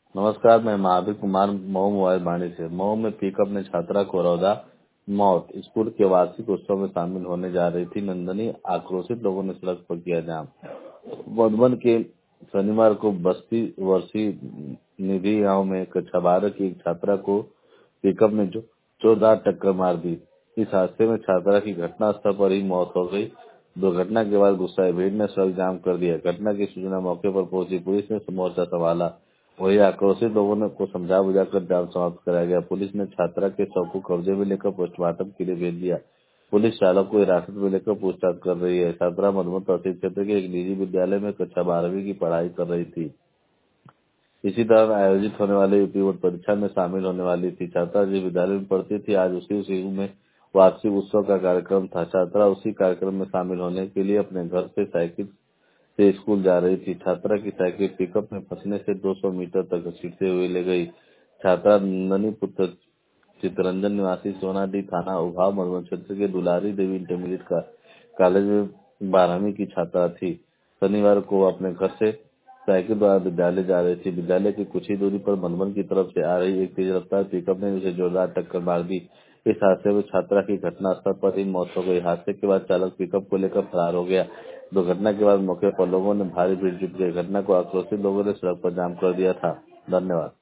नमस्कार, मैं महावीर कुमार मऊ मोबाइल वाणी से। मऊ में पिकअप ने छात्रा को रौंदा, मौत। स्कूल के वार्षिक उत्सव में शामिल होने जा रही थी नंदनी, आक्रोशित लोगों ने सड़क पर किया जाम। मधुबन के शनिवार को बस्ती वर्षी निधि गांव में कक्षा 12 की एक छात्रा को पिकअप ने जोरदार टक्कर मार दी। इस हादसे में छात्रा की घटनास्थल पर ही मौत हो गई। दुर्घटना के बाद गुस्साई भीड़ ने सड़क जाम कर दिया। घटना की सूचना मौके पर पहुंची पुलिस ने मोर्चा संभाला। वही आक्रोशित लोगों ने को समझा बुझाकर जाम समाप्त कराया गया। पुलिस ने छात्रा के शव को कब्जे में लेकर पोस्टमार्टम के लिए भेज दिया। पुलिस चालक को हिरासत में लेकर पूछताछ कर रही है। छात्रा मधुबन तहसील क्षेत्र के एक निजी विद्यालय में कक्षा 12वीं की पढ़ाई कर रही थी। इसी तरह आयोजित होने वाली यूपी बोर्ड परीक्षा में शामिल होने वाली थी। छात्रा जिस विद्यालय में पढ़ती थी, आज उसी स्कूल में वार्षिक उत्सव का कार्यक्रम था। छात्रा उसी कार्यक्रम में शामिल होने के लिए अपने घर से साइकिल से स्कूल जा रही थी। छात्रा की साइकिल पिकअप में फंसने से 200 मीटर तक घसीटते हुए ले गई। छात्रा नंदनी पुत्र चितरंजन निवासी सोनाडीह थाना उघाव मधुबन क्षेत्र के दुलारी देवी इंटरमीडिएट का कॉलेज में 12वीं की छात्रा थी। शनिवार को वो अपने घर से साइकिल द्वारा विद्यालय जा रही थी। विद्यालय की कुछ ही दूरी पर मधुबन की तरफ से आ रही एक तेज रफ्तार पिकअप ने उसे जोरदार टक्कर मार दी। इस हादसे में छात्रा की घटनास्थल पर ही मौत हो गई। हादसे के बाद चालक पिकअप को लेकर फरार हो गया। दुर्घटना के बाद मौके पर लोगों ने भारी भीड़ जुट गई। घटना को आक्रोशित लोगों ने सड़क पर जाम कर दिया था। धन्यवाद।